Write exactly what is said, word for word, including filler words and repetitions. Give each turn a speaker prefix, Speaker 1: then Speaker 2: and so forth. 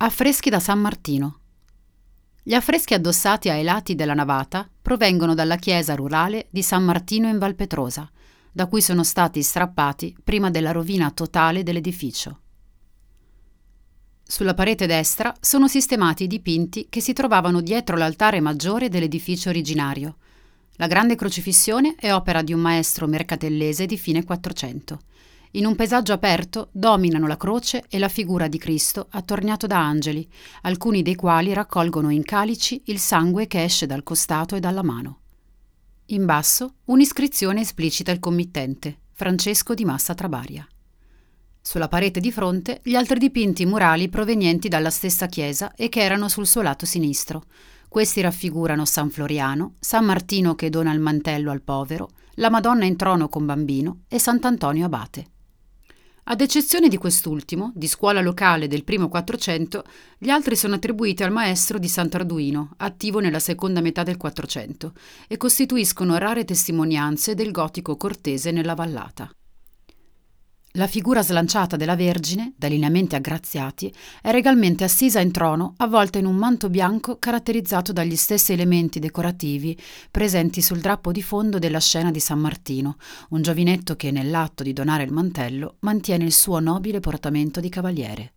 Speaker 1: Affreschi da San Martino. Gli affreschi addossati ai lati della navata provengono dalla chiesa rurale di San Martino in Valpetrosa, da cui sono stati strappati prima della rovina totale dell'edificio. Sulla parete destra sono sistemati i dipinti che si trovavano dietro l'altare maggiore dell'edificio originario. La grande crocifissione è opera di un maestro mercatellese di fine Quattrocento. In un paesaggio aperto dominano la croce e la figura di Cristo attorniato da angeli, alcuni dei quali raccolgono in calici il sangue che esce dal costato e dalla mano. In basso un'iscrizione esplicita il committente, Francesco di Massa Trabaria. Sulla parete di fronte gli altri dipinti murali provenienti dalla stessa chiesa e che erano sul suo lato sinistro. Questi raffigurano San Floriano, San Martino che dona il mantello al povero, la Madonna in trono con bambino e Sant'Antonio Abate. Ad eccezione di quest'ultimo, di scuola locale del primo Quattrocento, gli altri sono attribuiti al maestro di Sant'Arduino, attivo nella seconda metà del Quattrocento, e costituiscono rare testimonianze del gotico cortese nella vallata. La figura slanciata della Vergine, da lineamenti aggraziati, è regalmente assisa in trono, avvolta in un manto bianco caratterizzato dagli stessi elementi decorativi presenti sul drappo di fondo della scena di San Martino, un giovinetto che, nell'atto di donare il mantello, mantiene il suo nobile portamento di cavaliere.